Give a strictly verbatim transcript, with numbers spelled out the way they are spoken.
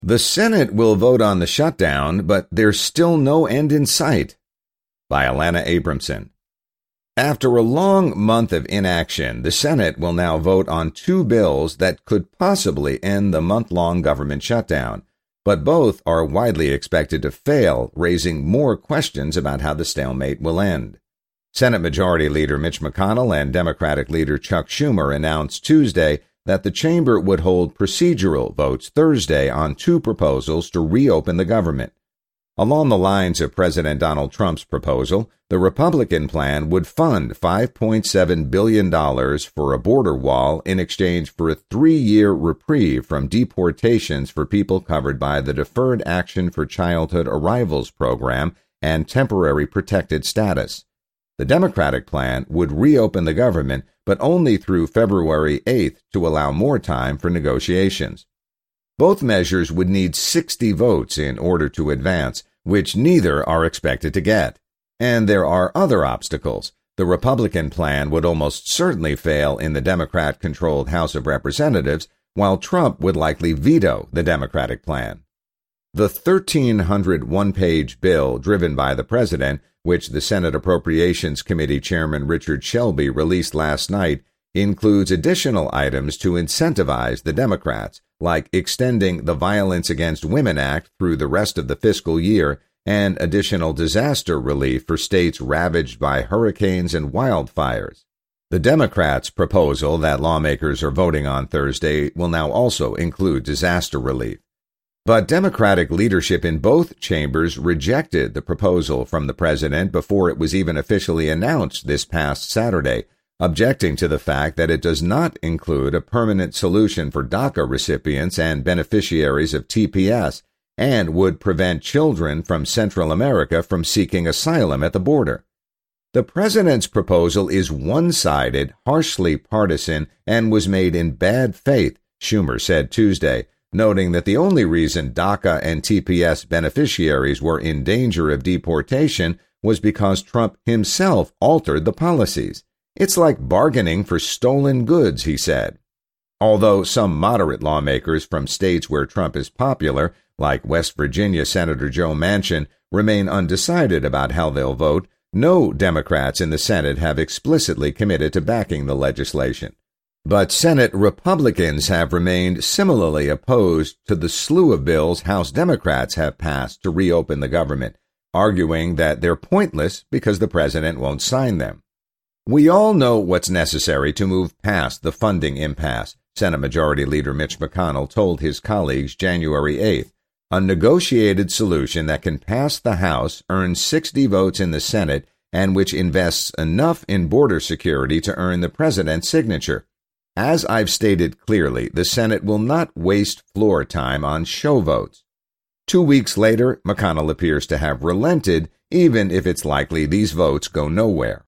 The Senate will vote on the shutdown, but there's still no end in sight. By Alana Abramson. After a long month of inaction, the Senate will now vote on two bills that could possibly end the month-long government shutdown, but both are widely expected to fail, raising more questions about how the stalemate will end. Senate Majority Leader Mitch McConnell and Democratic Leader Chuck Schumer announced Tuesday that the chamber would hold procedural votes Thursday on two proposals to reopen the government. Along the lines of President Donald Trump's proposal, the Republican plan would fund five point seven billion dollars for a border wall in exchange for a three-year reprieve from deportations for people covered by the Deferred Action for Childhood Arrivals program and temporary protected status. The Democratic plan would reopen the government, but only through February eighth to allow more time for negotiations. Both measures would need sixty votes in order to advance, which neither are expected to get. And there are other obstacles. The Republican plan would almost certainly fail in the Democrat-controlled House of Representatives, while Trump would likely veto the Democratic plan. The thirteen hundred one-page bill driven by the president, which the Senate Appropriations Committee Chairman Richard Shelby released last night, includes additional items to incentivize the Democrats, like extending the Violence Against Women Act through the rest of the fiscal year and additional disaster relief for states ravaged by hurricanes and wildfires. The Democrats' proposal that lawmakers are voting on Thursday will now also include disaster relief. But Democratic leadership in both chambers rejected the proposal from the president before it was even officially announced this past Saturday, objecting to the fact that it does not include a permanent solution for DACA recipients and beneficiaries of T P S, and would prevent children from Central America from seeking asylum at the border. The president's proposal is one-sided, harshly partisan, and was made in bad faith, Schumer said Tuesday, noting that the only reason DACA and T P S beneficiaries were in danger of deportation was because Trump himself altered the policies. It's like bargaining for stolen goods, he said. Although some moderate lawmakers from states where Trump is popular, like West Virginia Senator Joe Manchin, remain undecided about how they'll vote, no Democrats in the Senate have explicitly committed to backing the legislation. But Senate Republicans have remained similarly opposed to the slew of bills House Democrats have passed to reopen the government, arguing that they're pointless because the president won't sign them. We all know what's necessary to move past the funding impasse, Senate Majority Leader Mitch McConnell told his colleagues January eighth. A negotiated solution that can pass the House, earn sixty votes in the Senate, and which invests enough in border security to earn the president's signature. As I've stated clearly, the Senate will not waste floor time on show votes. Two weeks later, McConnell appears to have relented, even if it's likely these votes go nowhere.